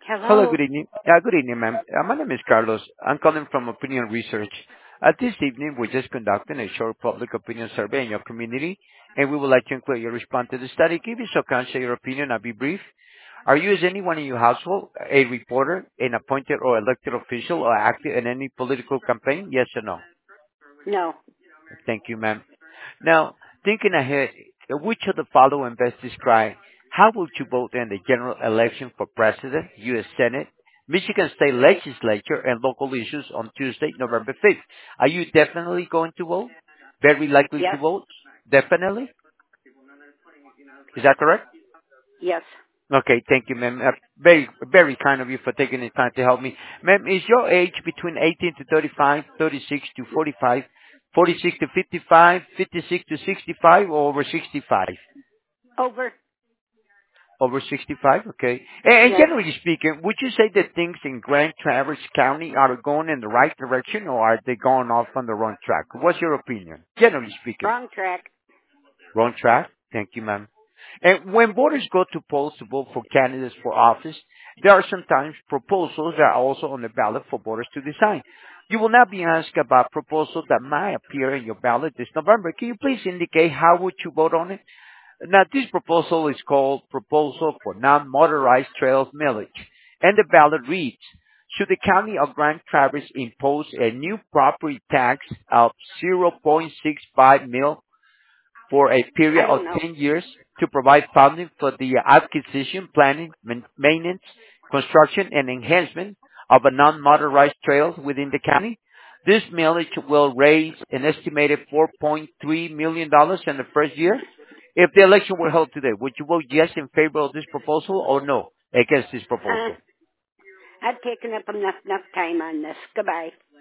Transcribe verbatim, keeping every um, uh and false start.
Hello, Hello. good evening. Uh, Good evening, ma'am. Uh, My name is Carlos. I'm calling from Opinion Research. Uh, This evening, we're just conducting a short public opinion survey in your community, and we would like to include your response to the study. Give us a chance to share your opinion. I'll be brief. Are you, as anyone in your household, a reporter, an appointed or elected official, or active in any political campaign? Yes or no? No. Thank you, ma'am. Now, thinking ahead, which of the following best describe how would you vote in the general election for president, U S. Senate, Michigan State Legislature, and local issues on Tuesday, November fifth? Are you definitely going to vote? Very likely to Yes. vote? Definitely? Is that correct? Yes. Okay, thank you, ma'am. Uh, very, very kind of you for taking the time to help me. Ma'am, is your age between eighteen to thirty-five, thirty-six to forty-five, forty-six to fifty-five, fifty-six to sixty-five, or over sixty-five? Over. Over sixty-five, okay. And, and Yes. generally speaking, would you say that things in Grand Traverse County are going in the right direction, or are they going off on the wrong track? What's your opinion? Generally speaking. Wrong track. Wrong track? Thank you, ma'am. And when voters go to polls to vote for candidates for office, there are sometimes proposals that are also on the ballot for voters to decide. You will now be asked about proposals that might appear in your ballot this November. Can you please indicate how would you vote on it? Now, this proposal is called Proposal for Non-Motorized Trails Millage, and the ballot reads, should the County of Grand Traverse impose a new property tax of zero point six five mil for a period I of don't know. ten years to provide funding for the acquisition, planning, main- maintenance, construction, and enhancement of a non-motorized trails within the county. This millage will raise an estimated four point three million dollars in the first year. If the election were held today, would you vote yes in favor of this proposal or no against this Uh, proposal? I've taken up enough enough time on this. Goodbye.